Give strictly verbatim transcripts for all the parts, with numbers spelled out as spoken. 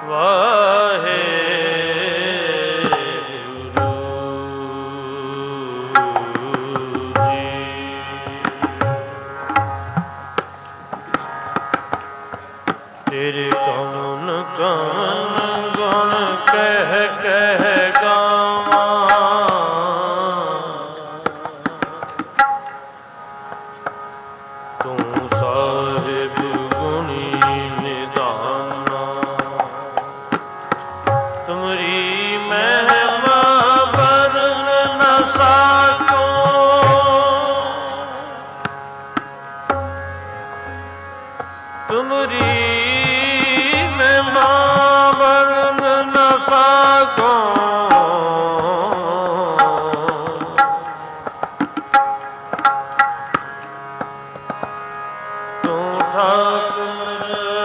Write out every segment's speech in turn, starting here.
ਵਾਹਿਗੁਰੂ ਜੀ। ਤੇਰੇ ਕੌਣ ਕੌਣ ਗੁਣ ਕਹਿ ਕਹਿ ਗਾਵਾਂ, ਤੂੰ ਸਾਹਿਬ ਗੁਣੀ ਨਿਧਾਨਾ। ਤੁਮਰੀ ਮਹਿਮਾ ਵਰਨ ਨ ਸਾਕੋ, ਤੁਮਰੀ ਮਹਿਮਾ ਵਰਨ ਨ ਸਾਕੋ। ਤੂੰ ਠਾਕੁਰ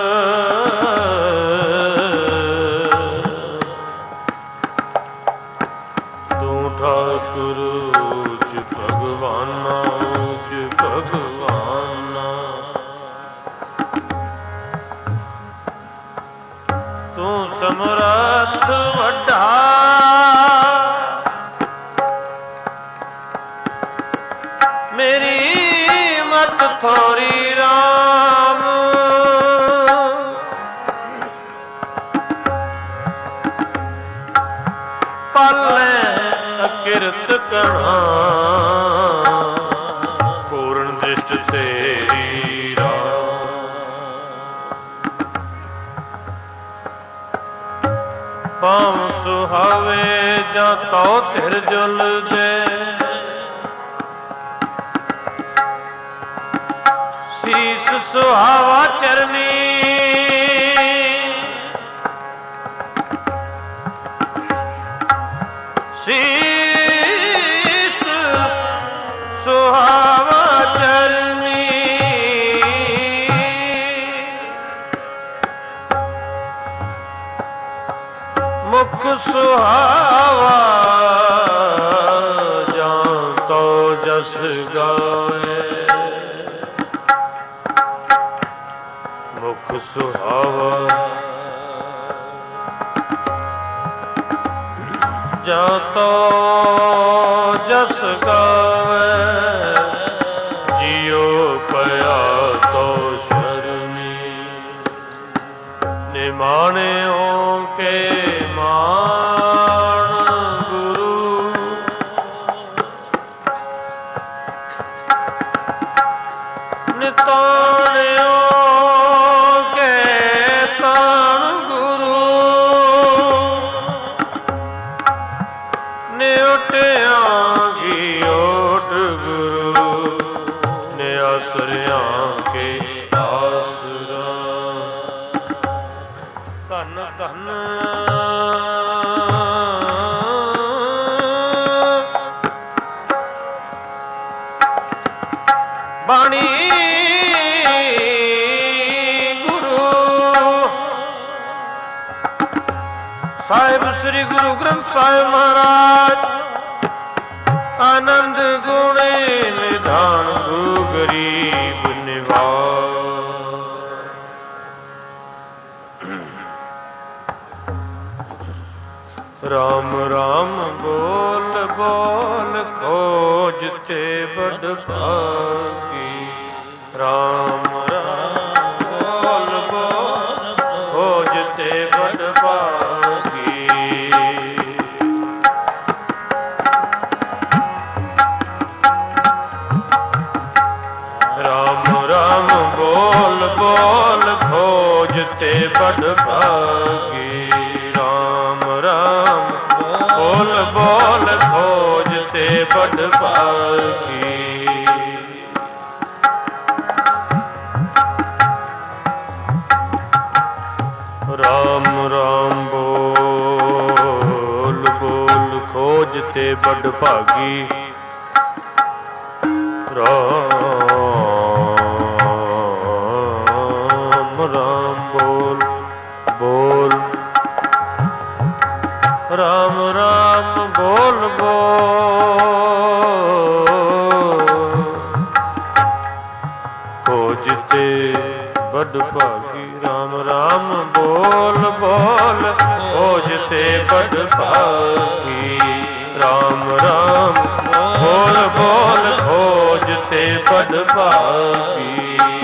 ਤੂੰ ਠਾਕੁਰ ਚ ਭਗਵਾਨਾ ਚ ਭਗਵਾਨਾ। ਤੂੰ ਸਮਰੱਥ ਵੱਡਾ ਮੇਰੀ ਮਤ ਥੋਰੀ ਰਾਮ। ਪਾਲੈ ਅਕਿਰਤ ਕਣਾ ਪੂਰਨ ਦ੍ਰਿਸ਼ਟ ਤੇਰੀ ਰਾਮ। ਪਾਉ ਸੁਹਾਵੇ ਜਾਂ ਤਉ ਧਿਰ ਜੁਲ ਦੇ, ਸੀਸ ਸੁਹਾਵਾ ਚਰਨੀ। ਸੀਸ ਸੁਹਾਵਾ ਚਰਨੀ, ਮੁਖ ਸੁਹਾਵਾ ਜਾਂ ਤੋ ਜਸ ਗਾਏ। ਮੁਖ ਸੁਹਾਵਾ ਜਾਂ ਤੋ ਜਸ ਗਾਵੇ। ਜਿਉ ਪਿਆ ਤੋ ਸ਼ਰਨੀ, ਨਿਮਾਣਿਓ ਕੇ ਮਾਣ ਗੁਰੂ। ਨਿਤਾਣਿਓ ਨਿਉਟਿਆਂਗੀ ਓਟ ਗੁਰੂ, ਨਿਆਸਰਿਆਂ ਕੇ ਆਸਰਾ। ਧੰਨ ਧੰਨ ਬਾਣੀ ਗੁਰੂ ਸਾਹਿਬ ਸ੍ਰੀ ਗੁਰੂ ਗ੍ਰੰਥ ਸਾਹਿਬ ਮਹਾਰਾਜ। ਆਨੰਦ ਗੁਣੇ ਨਿਧਾਨ ਗੁਰੂ ਗਰੀਬ ਨਿਵਾਜ। ਰਾਮ ਰਾਮ ਬੋਲ ਬੋਲ ਖੋਜ ਤੇ ਬੜ ਭਾਗੀ। ਰਾਮ ਰਾਮ ਬੋਲ ਬੋਲ ਖੋਜ ਤੇ ਬੜ ਭਾਗੀ। ਰਾਮ ਰਾਮ ਬੋਲ ਬੋਲ ਖੋਜ ਤੇ ਬੜ ਭਾਗੀ। ਰਾਮ ਰਾਮ ਬੋਲ ਬੋਲ ਖੋਜ ਤੇ ਬੜ ਭਾਗੀ। ਰਾਮ ਰਾਮ ਬੋਲ ਬੋਲ ਖੋਜ ਤੇ ਬੜ ਭਾਗੀ। ਰਾਮ ਰਾਮ ਬੋਲ ਬੋਲ ਰਾਮ ਰਾਮ ਬੋਲ ਬੋਲ ਖੋਜ ਤੇ ਬੜ ਭਾਗੀ। राम राम बोल बोल खोजते बड़ भागी। राम राम बोल बोल खोजते बड़ भागी।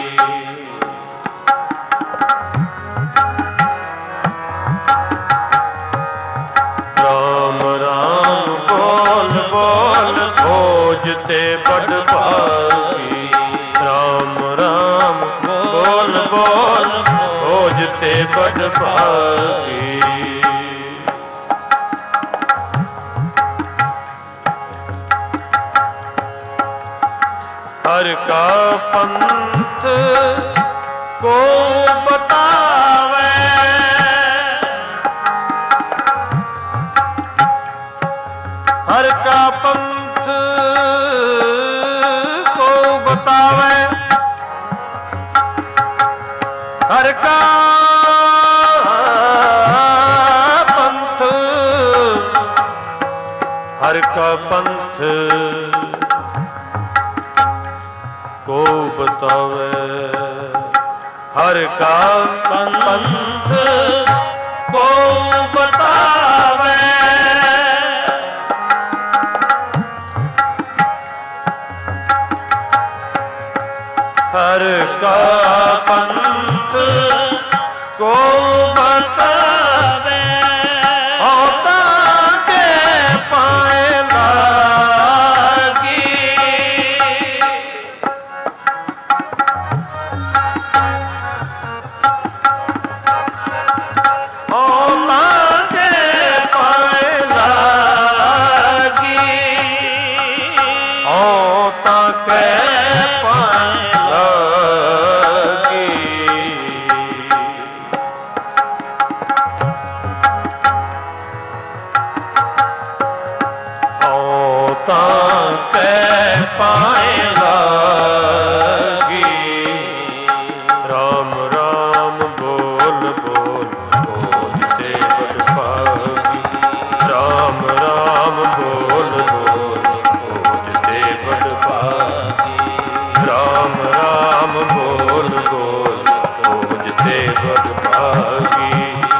राम राम बोल बोल खोजते बड़ भागी। राम राम बोल बोल खोजते बड़ भागी। हर का पंथ को बतावे, हर का पंथ को बतावे, हर का पंथ, हर का पंथ को बतावे, हर का पंथ को बतावे। हर का पंथ को बतावे, होता के पाए लागी। होता के पाए लागी, होता के पाए लागी। होता के पाए लागी। राम राम बोल बोल खोजते बड़ भागी। राम राम बोल बोल खोजते बड़ भागी। राम राम बोल बोल खोजते बड़ भागी।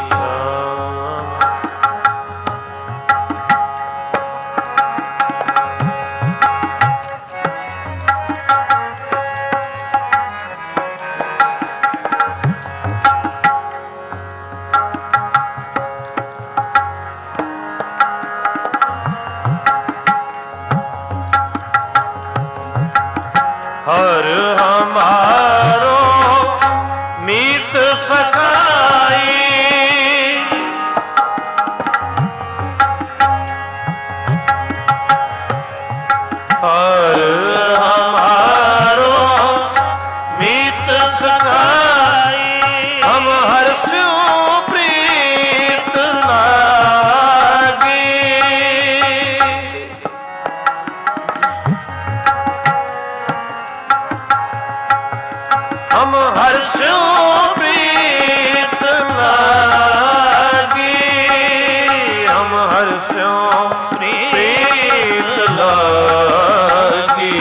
हर हमारो मीत सखाई, हर हमारो मीत सखाई। हम हर्षों प्रीत लागी, हम हर्षों प्रीत लागी। हम हर्षों प्रीत लागी।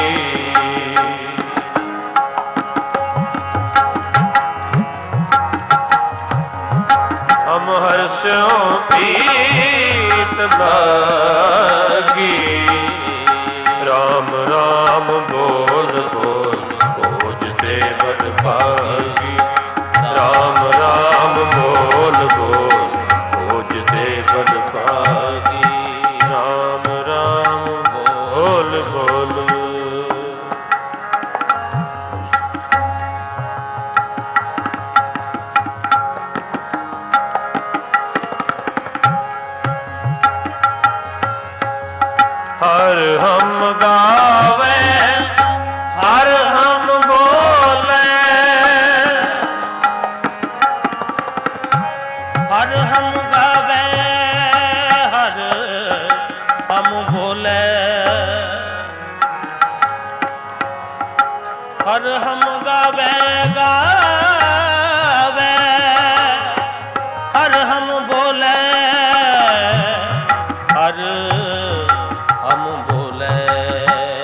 हम हर्षों प्रीत लागी। राम राम बोल बोल खोजते बड़ भागी। राम राम बोल बोल खोजते बड़ भागी। राम राम बोल बोल। हर हम गावे, हर हम बोले, हर हम गावे, हर हम बोले, हर हम गावे गावे, हर हम बोले, हर हम बोले।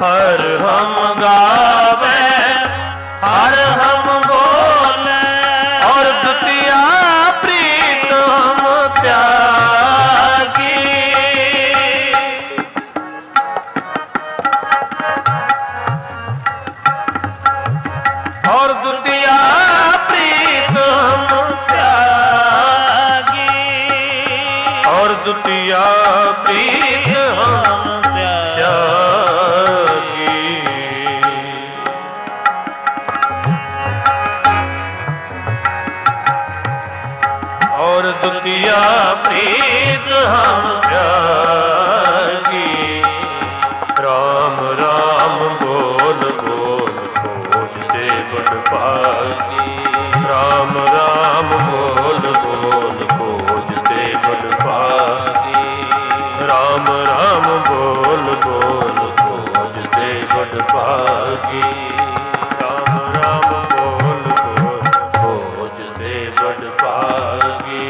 हर हम गावे हर हम बोले और द्वितीया प्रीत हम त्यागी। और द्वितीया प्रीत हम त्यागी। और द्वितीया प्रीत हम द्वितीया प्रीत हम त्यागी। राम राम बोल बोल खोजते बड़ भागी। राम राम बोल बोल खोजते बड़ भागी। राम राम बोल बोल खोजते बड़ भागी। राम राम बोल बोल खोजते बड़ भागी।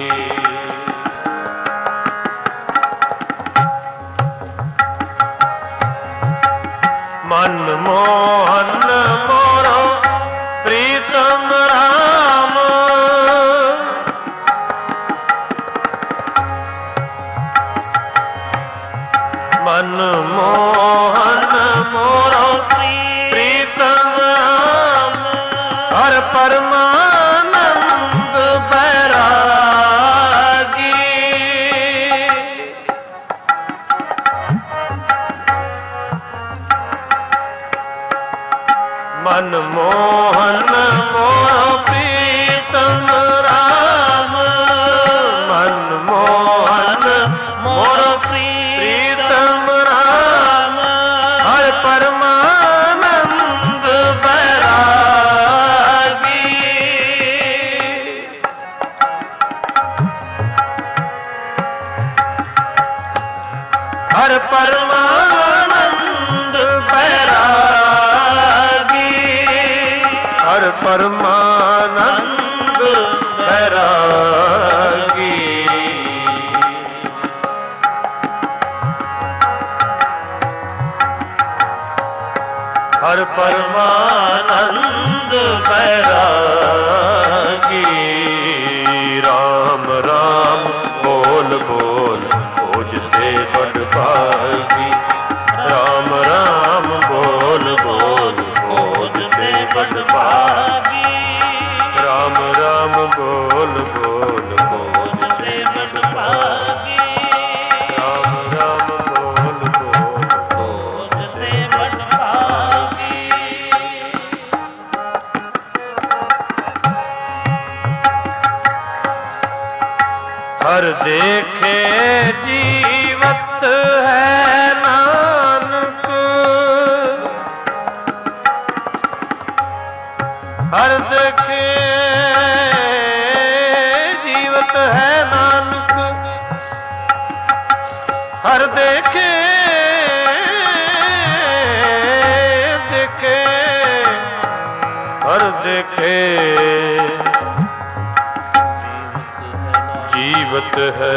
मन मोहन मोरो प्रीतम राम। मन मोहन मोरो प्रीतम राम। हर परमानंद बैरागी। मन मोहन मोरो प्रीतम राम। मन मोहन मोरो प्रीतम राम। हर परमानंद बैरागी। हर परमानंद बैरागी। हर परमानंद बैरागी। हर परमानंद बैरागी। राम राम बोल बोल खोजते बड़ भागी। राम राम बोल बोल खोजते बड़ भागी। राम राम बोल बोल खोजते बड़ भागी। राम राम बोल बोल खोजते बड़ भागी। हर देखे जीवत है नानक। हर देखे जीवत है नानक। हर देखे देखे हर देखे जीवत है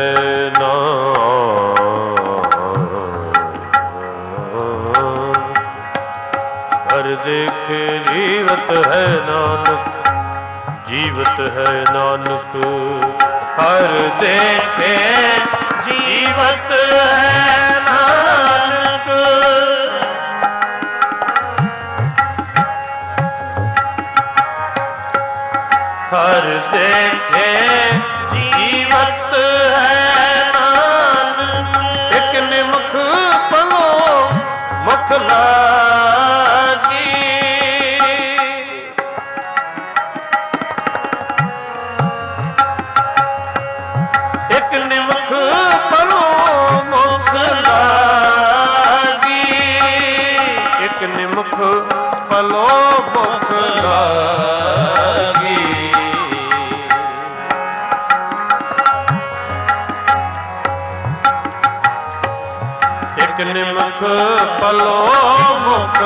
नानक। हर देखे जीवत है नानक। जीवत है नानक। हर देखे जीवत है नानक। हर देखे जीवत है नानक। एक निमुख पलो मुख लागी। एक निमुख पलो मुख लागी। एक निमुख पलो मुख लागी। एक निमुख पलो मुख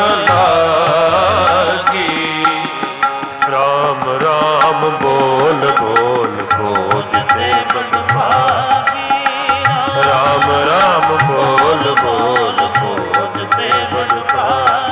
लागी। राम राम बोल बोल खोजते बड़ भागी। राम राम बोल बोल खोजते बड़ भागी।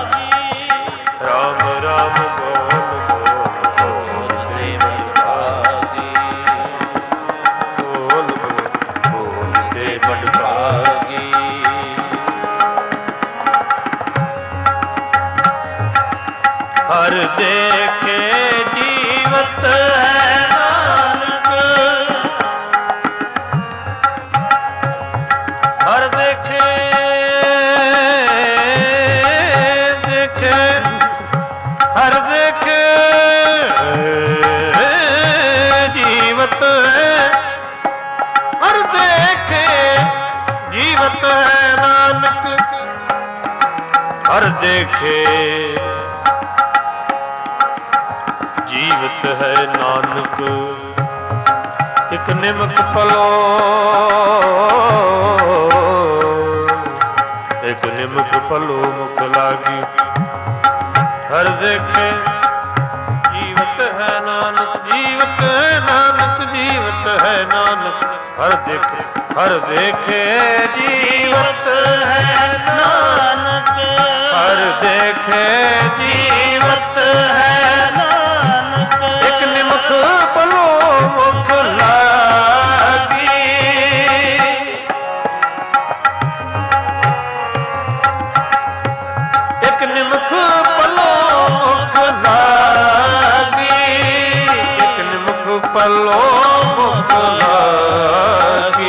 ਜੀਵਤ ਹੈ ਨਾਨਕ ਹਰ ਦੇਖੇ। ਜੀਵਤ ਹੈ ਨਾਨਕ ਇਕ ਨਿਮਕ ਪਲੋ, ਇਕ ਨਿਮਕ ਪਲੋ ਮੁਖ ਲਾਗੀ। ਹਰ ਦੇਖੇ ਜੀਵਤ ਹੈ ਨਾਨਕ, ਜੀਵਤ ਹੈ ਨਾਨਕ, ਜੀਵਤ ਹੈ ਨਾਨਕ ਹਰ ਦੇਖੇ। ਹਰ ਦੇਖੇ ਜੀਵਤ ਹੈ ਨਾਨਕ, ਹਰ ਦੇਖੇ ਜੀਵਤ ਹੈ ਨਾਨਕ ਇਕ ਨਿਮਖ ਪਲੋ ਮੁਖ ਲਾਗੀ। ਇਕ ਨਿਮਖ ਪਲੋ ਮੁਖ ਲਾਗੀ, ਇਕ ਨਿਮਖ ਪਲੋ ਮੁਖ ਲਾਗੀ।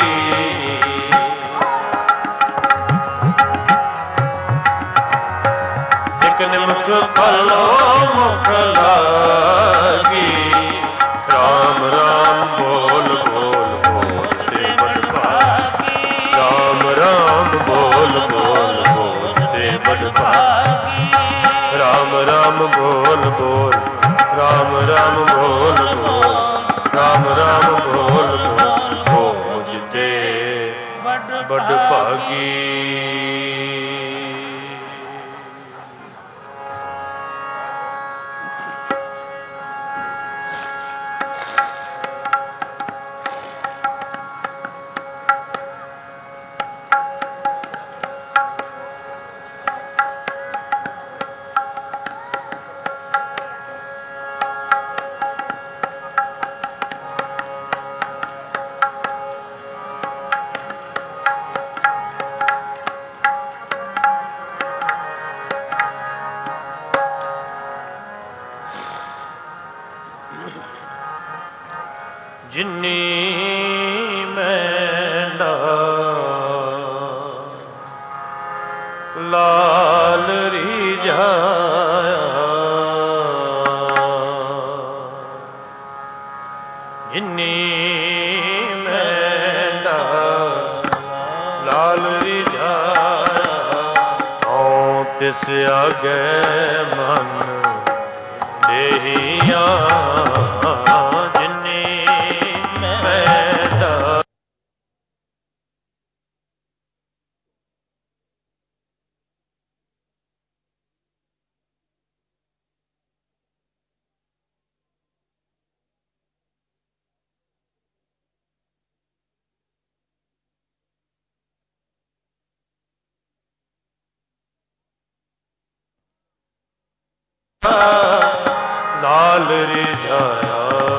ਇਕ ਨਿਮਖ ਪਲੋ ਮੁਖ ਲਾਗੀ। ਰਾਮ ਰਾਮ ਬੋਲ ਬੋਲ ਬੋਲ ਤੇ ਬੜ ਭਾਗੀ। ਰਾਮ ਰਾਮ ਬੋਲ ਬੋਲ ਬੋਲ ਤੇ ਬੜ ਭਾਗੀ। ਰਾਮ ਰਾਮ ਬੋਲ ਬੋਲ, ਰਾਮ ਰਾਮ ਬੋਲ ਬੋਲ, ਰਾਮ ਰਾਮ ਬੋਲ ਬੋਲ ਖੋਜ ਤੇ ਬੜ ਭਾਗੀ। ਜਿਨੀ ਮੈਂਡਾ ਲਾਲ ਰਿਝਾਇਆ, ਜਿਨੀ ਮੈਂਡਾ ਲਾਲ ਰਿਝਾਇਆ। ਹਉ ਤਿਸ ਆਗੇ ਮਨ ਦੇਹੀਆ, ਲਾਲ ਰਿਝਾਇਆ।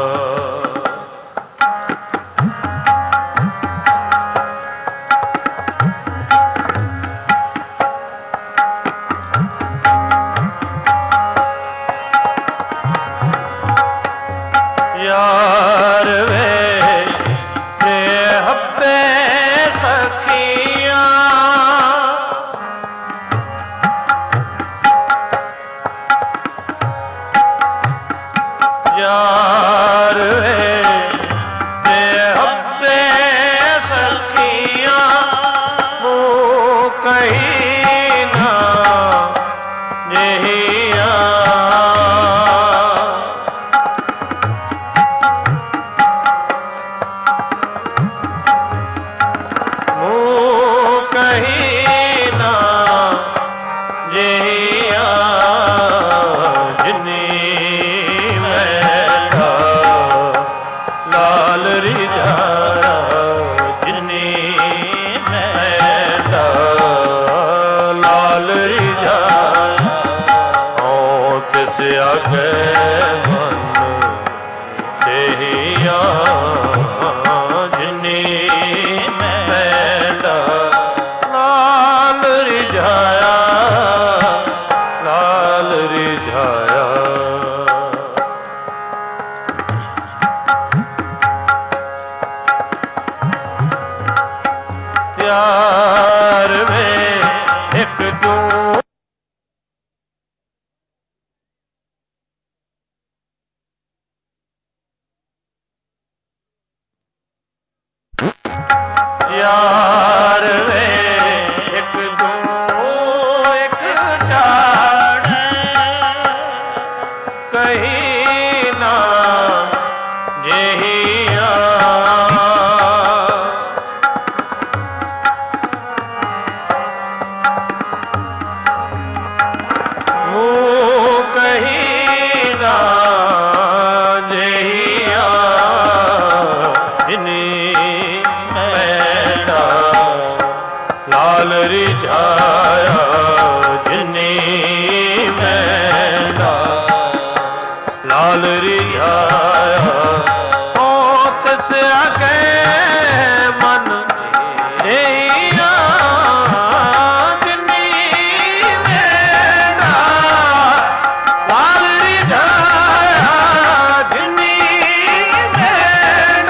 ਯਾਰ ਵੇ ਤੇ ਹੱਬੇ ਸਖੀਆਂ, ਯਾਰ ਵੇ ਤੇ ਹੱਬੇ ਸਖੀਆਂ। ਮੂੰਹ ਕਹੀ ਨਾ ਜਿਹੀਆਂ, ਮੂੰਹ ਕਹੀ ਨਾ ਜਿਹੀਆਂ। ਜਿਨੀ ਲਾਲ ਰਿਝਾਇਆ, ਜਿਨੀ ਮੈਂਡਾ ਲਾਲ ਰਿਝਾਇਆ। ਹਉ ਤਿਸ ਆਗੇ ਮਨ ਦੇਹੀਆ, ਜਿਨੀ ਮੈਂਡਾ ਲਾਲ ਰਿਝਾਇਆ, ਲਾਲ ਰਿਝਾਇਆ। ਯਾਰ ਵੇ ਇੱਕ ਤੂੰ ਯਾਰ ਵੇ ਲਾਲ ਰਿਝਾਇਆ ਜਿਨੀ ਮੈਂ ਲਾਲ ਰਿਝਾਇਆ ਓ ਤਿਸ ਆਗੇ ਮਨ ਦੇਈਆ ਜਿਨੀ ਮੈਂ ਲਾਲ ਰਿਝਾਇਆ ਜਿਨੀ ਮੈਂ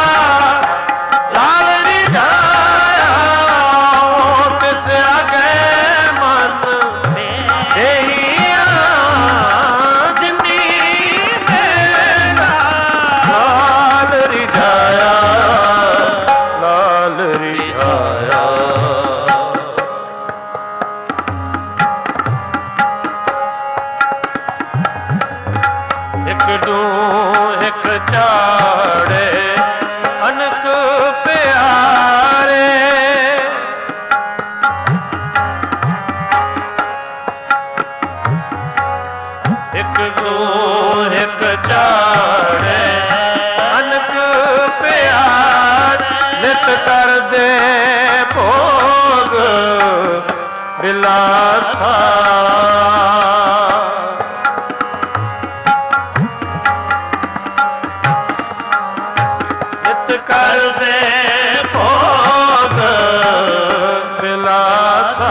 ਲਾਲ ਰਿਝਾਇਆ ਓ ਤਿਸ ਆਗੇ ਮਨ ਦੇਈਆ ਚਾੜੇ ਅਨਕ ਪਿਆਰੇ ਇੱਕ ਦੋ ਇੱਕ ਚਾੜੇ ਅਨਕ ਪਿਆਰ ਨਿਤ ਕਰਦੇ ਭੋਗ ਬਿਲਾਸਾ ਕਰਦੇ ਭੋਗ ਬਿਲਾਸਾ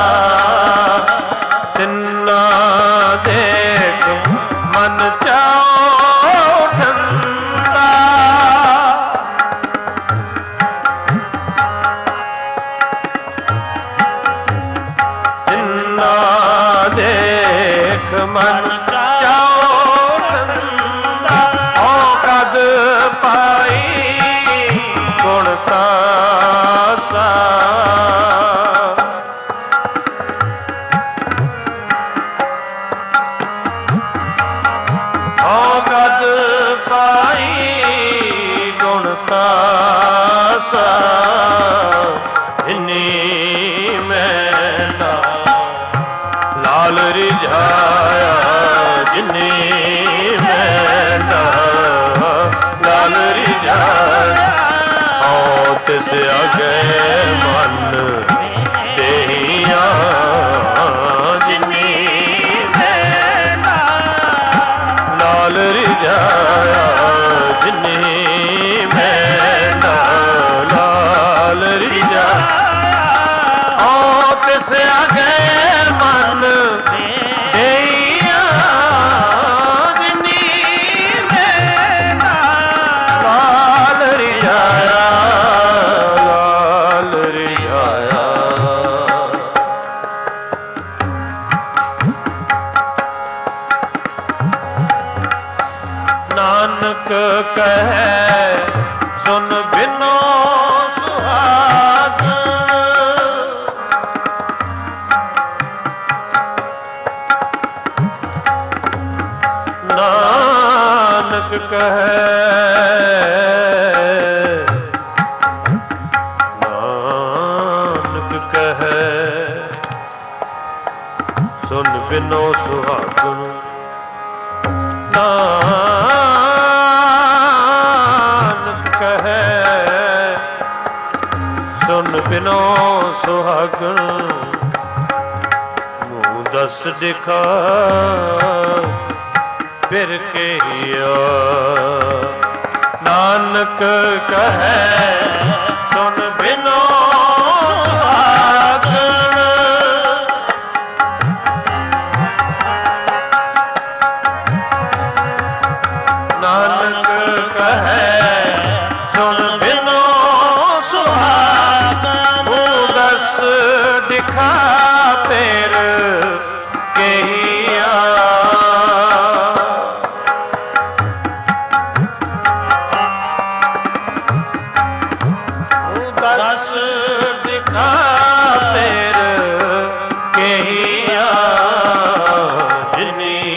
ਤਿੰਨਾ ਦੇਖ ਮਨ ਚਾਉ ਠੰਡਾ ਤਿੰਨਾ ਦੇਖ ਮਨ ਚਾਉ ਠੰਡਾ ਓ ਕਦ ਪਾਈ ਗੁਣ ਤਾਸਾ ਓ ਕਦ ਪਾਈ ਗੁਣ ਤਾਸਾ ਇਨੀ ਮੈਂ ਲਾਲ ਰਿਝਾਇਆ ਜਿਨੀ ਮੈਂ ਲਾਲ ਰਿਝਾਇਆ ਤਿਸ ਅਗੇ ਮਨ ਦੇਈਆ ਜਿਨੀ ਮੈਂ ਲਾਲ ਰਿਝਾਇਆ ਜਿਨੀ ਮੈਂ ਲਾਲ ਰਿਝਾਇਆ ਓ ਤਿਸ ਅਗੇ ਮਨ ਦੇਈਆ ਜਿਨੀ ਮੈਂ ਲਾਲ ਰਿਝਾਇਆ ਨਾਨਕ ਕਹੈ ਸੁਨ ਬਿਨੋ ਸੁਹਾਗ ਨਾਨਕ ਕਹੈ ਨਾਨਕ ਕਹੈ ਸੁਨ ਬਿਨੋ ਸੁਹਾਗਨ ਨਾਨਕ ਕਹੈ ਸੁਨ ਬਿਨੋ ਸੁਹਾਗਨ ਮੂੰਹ ਦਸ ਦਿਖਾ ਫਿਰ ਕਹੀਆ ਨਾਨਕ ਕਹੈ ਸੁਨ ਬਿਨੋ ਸੁਹਾਗਨ ਨਾਨਕ ਕਹੈ ਸੁਨ ਬਿਨੋ ਸੁਹਾਗਨ ਉਹ ਦਸ ਦਿਖਾ ਫਿਰ ਕਹੀਆ ਉਹ ਦਸ ਦਿਖਾ ਫਿਰ ਕਹੀਆ ਜਿਨੀ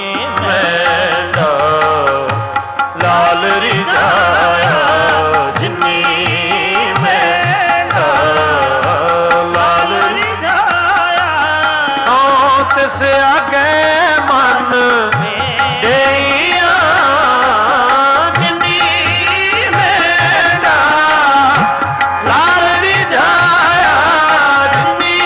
ਲਾਲ ਰਿਝਾਇਆ ਜਿਨੀ ਮੈਂ ਲਾਲ ਰਿਝਾਇਆ ਓ ਤਿਸ ਆਗੇ ਮਨ ਦੇਈਆ ਜਿਨੀ ਮੈਂ ਲਾਲ ਰਿਝਾਇਆ ਜਿਨੀ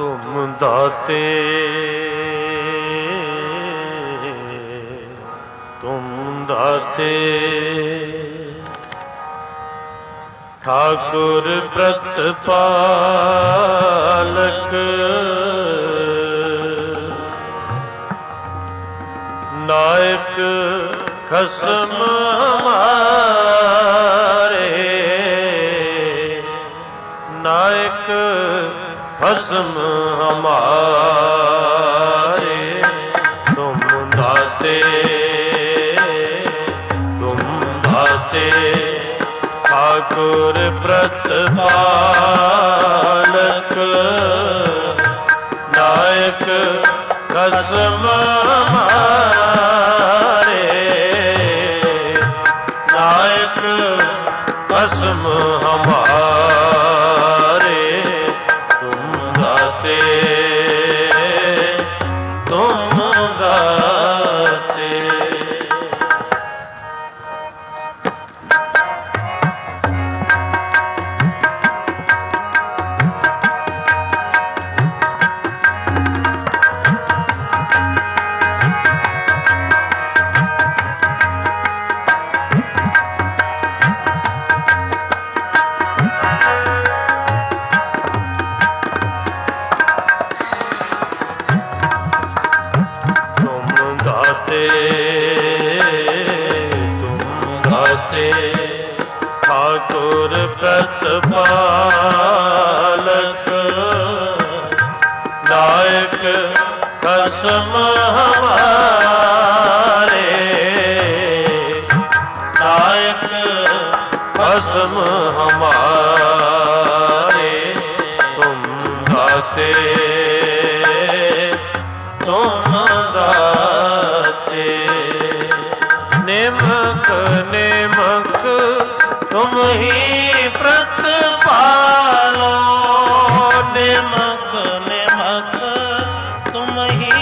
ਤੁਮ ਦਾਤੇ ਤੁਮ ਦਾਤੇ ਠਾਕੁਰ ਪ੍ਰਤਪਾਲਕ ਨਾਇਕ ਖਸਮ ਹਮਾਰੇ ਨਾਇਕ ਖਸਮ ਹਮਾਰੇ ਤੁਮ ਦਾਤੇ ਤੁਮ ਦਾਤੇ ਠਾਕੁਰ ਪ੍ਰਤਪਾਲਕ ਨਾਇਕ ਖਸਮ ਹਮਾਰੇ ਨਾਇਕ ਖਸਮ ਹਮਾਰੇ ਤੁਮ ਦਾਤੇ ਤੁਮ ਦਾਤੇ ਠਾਕੁਰ ਪ੍ਰਤਪਾਲਕ ਨਾਇਕ ਖਸਮ ਹਮਾਰੇ ਨਾਇਕ ਖਸਮ ਹਮਾਰੇ ਤੁਮ ਦਾਤੇ ਤੁਮ ਦਾਤੇ ਨਿਮਕ ਨਿਮਕ ਤੁਮ ਹੀ ਪ੍ਰਤਪਾਲੋ ਨਿਮਕ ਨਿਮਕ ਤੁਮ ਹੀ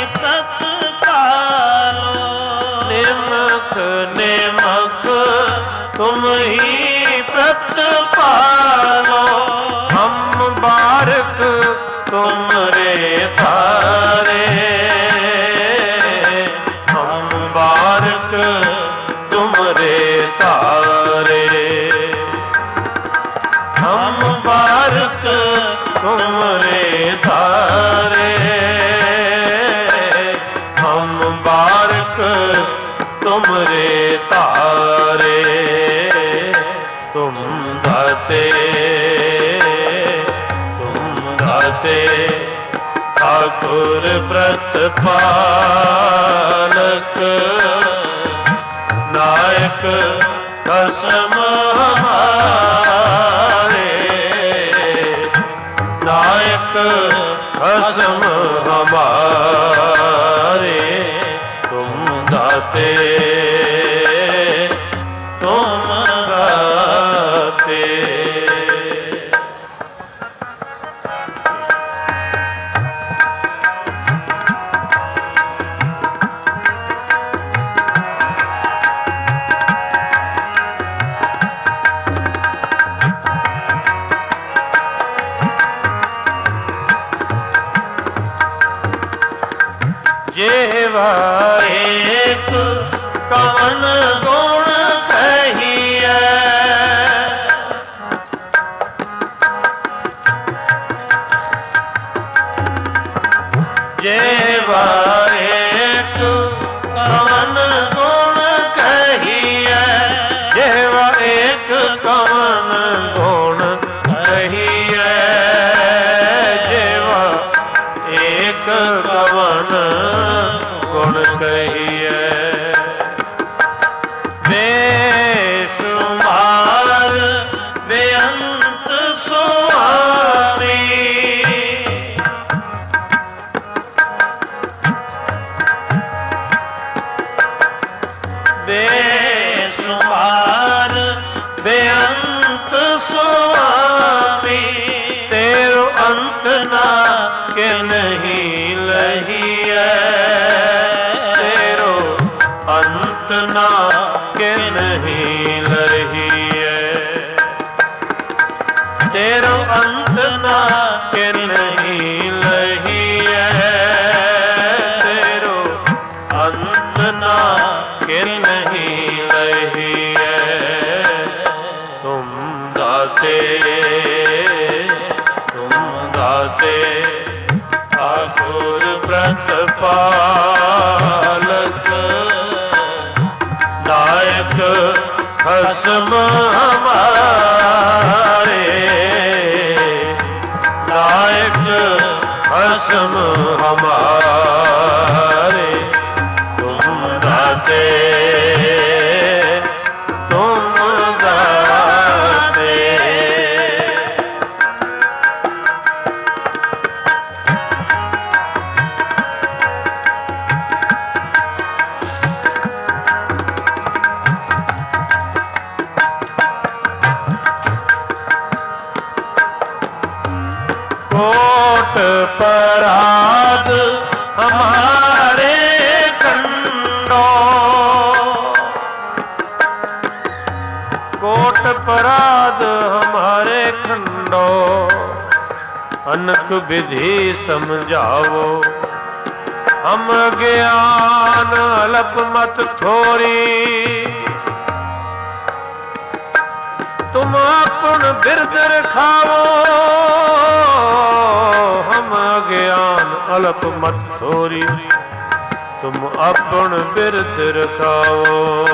ਪ੍ਰਤਪਾਲੋ ਨਿਮਕ ਨਿਮਕ ਤੁਮ ਹੀ ਪ੍ਰਤਪਾਲੋ ਹਮ ਬਾਰਕ ਤੁਮਰੇ ਤਾਰੇ ਹਮ ਬਾਰਕ ਤੁਮਰੇ ਤਾਰੇ ਹਮ ਬਾਰਕ ਤੁਮਰੇ ਤਾਰੇ ਹਮ ਬਾਰਕ ਤੁਮਰੇ ਤਾਰੇ ਤੁਮ ਦਾਤੇ ਤੁਮ ਦਾਤੇ ਠਾਕੁਰ ਪ੍ਰਤਪਾਲਕ ਨਾਇਕ ਖਸਮ ਹਮਾਰੇ ਨਾਇਕ ਖਸਮ ਹਮਾਰੇ ਤੁਮ ਦਾਤੇ ਤੁਮ ਦਾਤੇ जेवा एक कवन गुण कहिए जेवा एक कवन गुण कहिए जेवा एक कवन गुण कहिए जेवा एक कवन गुण कहिए बेशुमार बेअंत स्वामी बेशुमार बेअंत स्वामी तेरो अंत ना के नहीं लहिए तेरो अंत ना के नहीं लहिए तेरो अंत ना के नहीं दाते तुम दाते ठाकुर प्रतिपालक नायक खसम हमारे नायक खसम हमारे तुम दाते कोट पराध हमारे खंडो कोट पराध हमारे खंडो अनक विधि समझावो हम ज्ञान अल्प मत थोरी तुम अपन बिरद रखावो हम ज्ञान अल्प मत थोरी तुम अपन बिरद रखाओ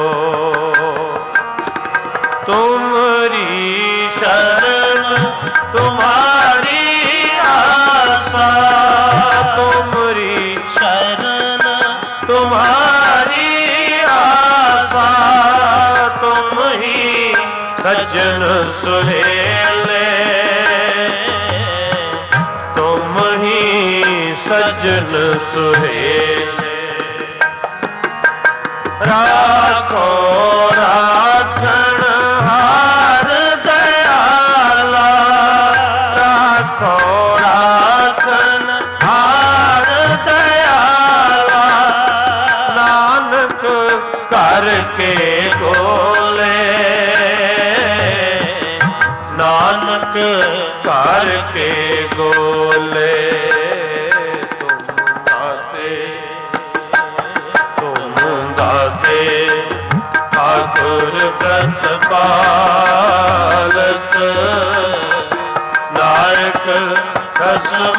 तुमरी शरण तुम्हारी आशा तुमरी शरण तुम्हारी आशा तुम ही सज्जन सुहेले तुम ही सज्जन सुहेले राखो राखण हार दयाला राखो राखण हार दयाला नानक करके गोले नानक करके गोले तुम दाते तुम दाते ठाकुर प्रतिपालक नायक खसम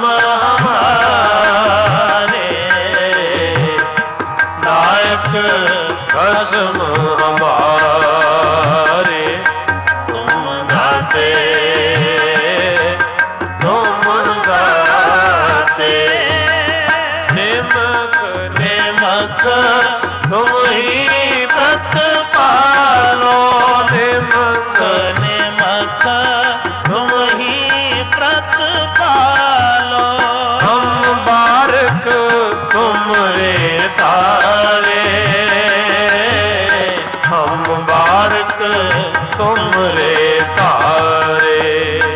हमारे नायक खसम हमारे तुम दाते तुम दाते निमक निमक तुम ही प्रतिपालो निमक निमक तुम ही प्रतिपालो हम बारक तुमरे तारे हम बारक तुमरे तारे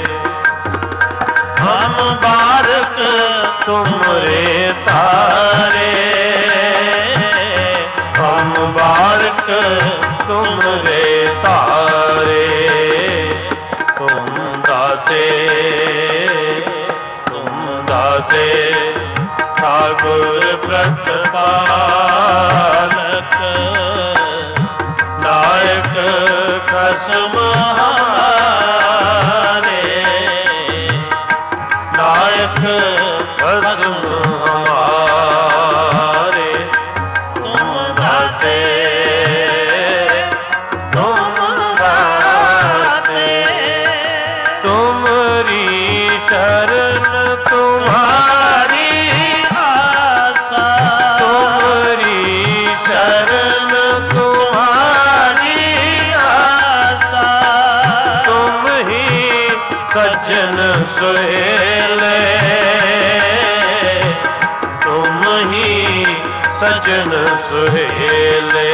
हम बारक तुमरे तारे हम बारक तुमरे तारे तुम दाते तुम दाते ठाकुर प्रतिपालक नायक खसम हमारे नायक खसम हमारे तुम दाते तुम दाते तुमरी शरण तुम्हारी आशा तुमरी शरण तुम्हारी आशा तुम ही सज्जन सुहेले तुम ही सज्जन सुहेले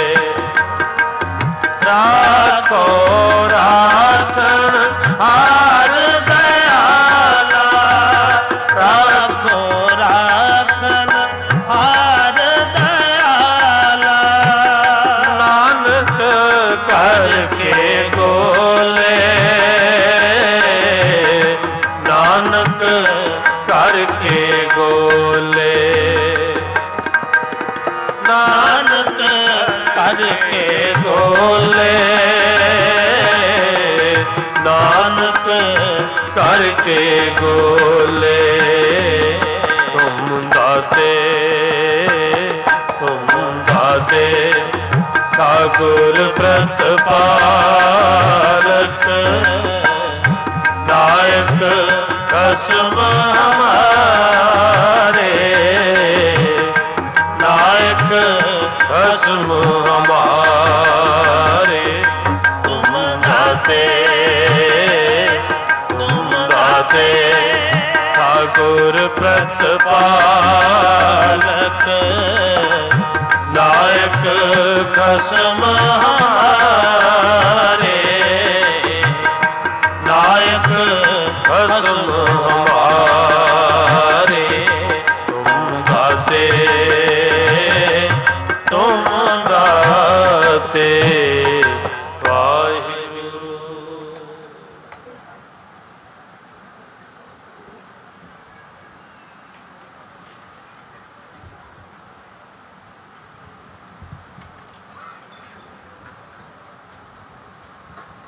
राखो राखण हार दयाला राखो राखण हार दयाला नानक करके गोले नानक करके गोले नानक करके गोले नानक करके गोले। तुम दाते तुम दाते ठाकुर प्रतिपालक, नायक कसम हमारे, नायक कसम हमारे। तुम दाते तुम दाते ठाकुर प्रतिपालक, नायक कसम हमारे।